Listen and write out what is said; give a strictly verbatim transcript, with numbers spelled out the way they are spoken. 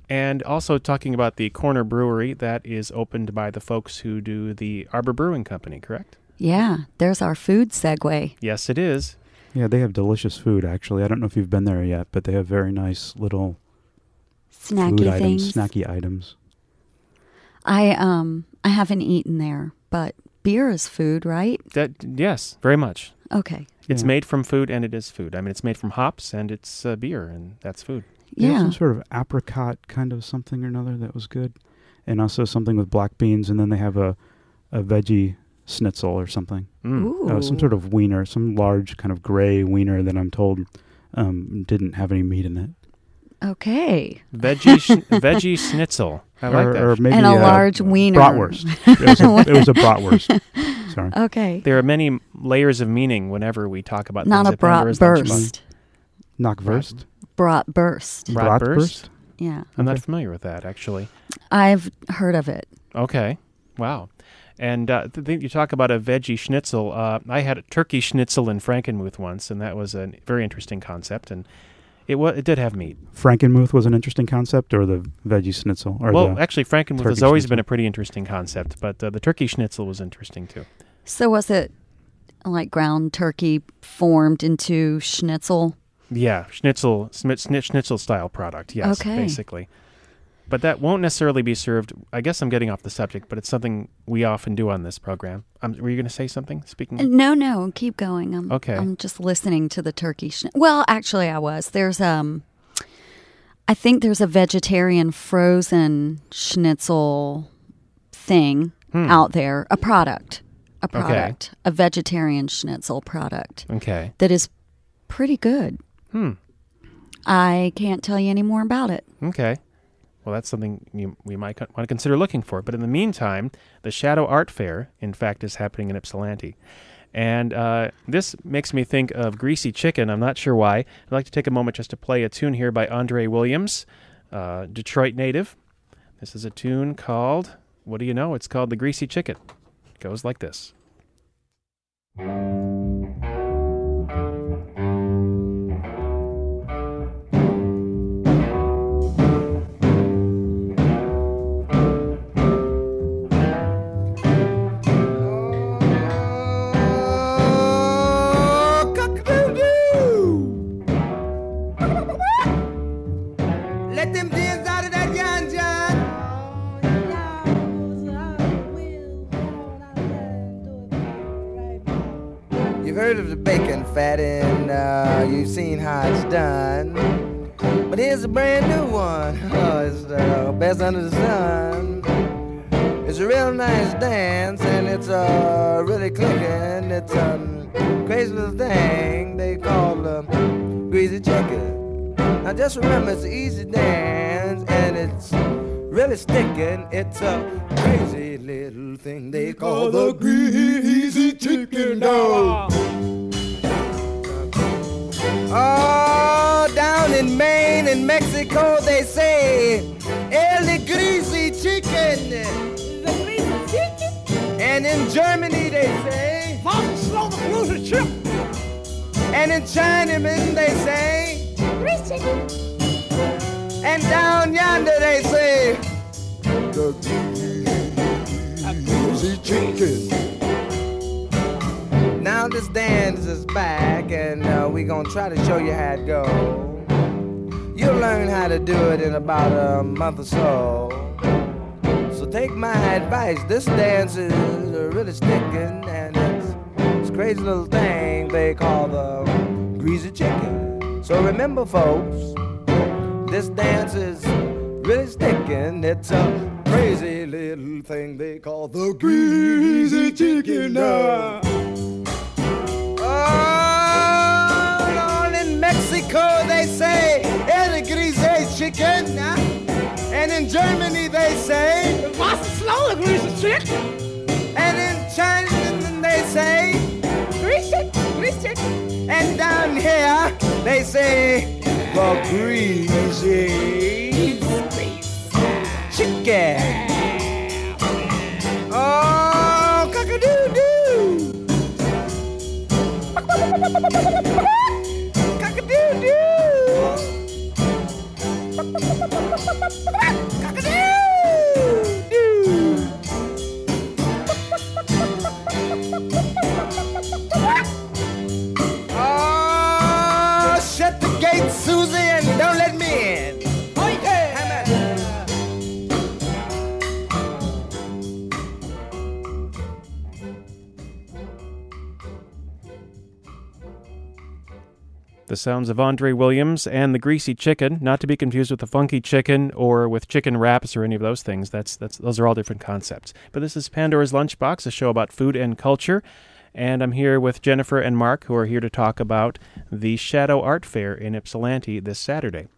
And also talking about the Corner Brewery that is opened by the folks who do the Arbor Brewing Company, correct? Yeah, there's our food segue. Yes, it is. Yeah, they have delicious food, actually. I don't know if you've been there yet, but they have very nice little Snacky food things. items, snacky items. I um I haven't eaten there, but beer is food, right? That yes, very much. Okay. It's Yeah. made from food and it is food. I mean, it's made from hops and it's uh, beer and that's food. They have Yeah. some sort of apricot kind of something or another that was good. And also something with black beans, and then they have a, a veggie schnitzel or something. Mm. Ooh. Uh, some sort of wiener, some large kind of gray wiener that I'm told um, didn't have any meat in it. Okay. Veggie sh- veggie schnitzel. I like or, that. or maybe And a uh, large wiener. bratwurst. It was a, it was a bratwurst. Sorry. Okay. There are many layers of meaning whenever we talk about Not things a at Pandora's Lunchbox. bratwurst. Knockwurst. Bratwurst. Bratwurst? Yeah. I'm not Okay. familiar with that, actually. I've heard of it. Okay. Wow. And uh, th- th- you talk about a veggie schnitzel. Uh, I had a turkey schnitzel in Frankenmuth once, and that was a very interesting concept. And it wa- it did have meat. Frankenmuth was an interesting concept, or the veggie schnitzel? Or Well, the actually, Frankenmuth has turkey always schnitzel? been a pretty interesting concept, but uh, the turkey schnitzel was interesting, too. So was it like ground turkey formed into schnitzel? Yeah, schnitzel, smi- schni- schnitzel style product, yes, Okay. basically. But that won't necessarily be served. I guess I'm getting off the subject, but it's something we often do on this program. Um, were you going to say something? Speaking. Of- No, no, keep going. I'm, Okay. I'm just listening to the turkey. Schn- well, actually, I was. There's um, I think there's a vegetarian frozen schnitzel thing Hmm. out there, a product, a Okay. product, a vegetarian schnitzel product Okay. that is pretty good. Hmm. I can't tell you any more about it. Okay. Well, that's something you, we might co- want to consider looking for. But in the meantime, the Shadow Art Fair, in fact, is happening in Ypsilanti. And uh, this makes me think of Greasy Chicken. I'm not sure why. I'd like to take a moment just to play a tune here by Andre Williams, uh, Detroit native. This is a tune called, what do you know? It's called The Greasy Chicken. It goes like this. Oh, cock-a-doodle-doo. Let them dins out of that yarn, John. You've heard of the bacon fat and uh, you've seen how it's done. But here's a brand new one. Oh, it's the best under the sun. It's a real nice dance and it's uh, really clicking. It's a um, crazy little thing they call um, greasy chicken. Now just remember it's an easy dance and it's really sticking. It's a crazy little thing they call the greasy chicken dog. Oh, down in Maine and Mexico they say El greasy chicken. And in Germany they say slow the cruiser chip. And in Chinaman they say and down yonder they say the greasy chicken. Now this dance is back and uh, we gonna try to show you how it go. You'll learn how to do it in about a month or so. So take my advice, this dance is really sticking and it's, it's a crazy little thing they call the greasy chicken. So remember folks, this dance is really sticking. It's a crazy little thing they call the greasy chicken. Uh. Oh, in Mexico they say El greasy chicken. Uh. And in Germany they say what's slow the greasy chicken. And in China they say greasy, greasy. And down here they say the greasy chicken. Oh, cock-a-doo-doo. Cock-a-doo-doo. Oh, shut the gate, Susie, and don't let me in. Oh, yeah. The sounds of Andre Williams and the Greasy Chicken, not to be confused with the Funky Chicken or with chicken wraps or any of those things. That's that's those are all different concepts. But this is Pandora's Lunchbox, a show about food and culture, and I'm here with Jennifer and Mark, who are here to talk about the Shadow Art Fair in Ypsilanti this Saturday.